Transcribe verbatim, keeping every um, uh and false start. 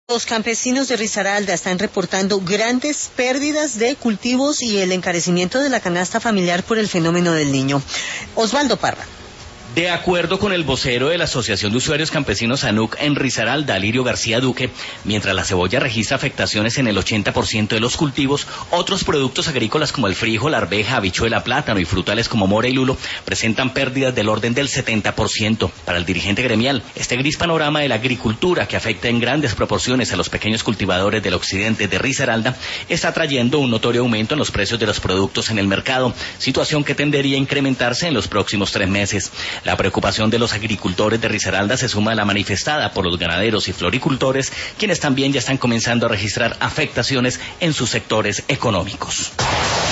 Los campesinos de Risaralda están reportando grandes pérdidas de cultivos y el encarecimiento de la canasta familiar por el fenómeno del Niño. Osvaldo Parra. De acuerdo con el vocero de la Asociación de Usuarios Campesinos ANUC en Risaralda, Alirio García Duque, mientras la cebolla registra afectaciones en el ochenta por ciento de los cultivos, otros productos agrícolas como el frijol, la arveja, habichuela, plátano y frutales como mora y lulo presentan pérdidas del orden del setenta por ciento. Para el dirigente gremial, este gris panorama de la agricultura que afecta en grandes proporciones a los pequeños cultivadores del occidente de Risaralda está trayendo un notorio aumento en los precios de los productos en el mercado, situación que tendería a incrementarse en los próximos tres meses. La preocupación de los agricultores de Risaralda se suma a la manifestada por los ganaderos y floricultores, quienes también ya están comenzando a registrar afectaciones en sus sectores económicos.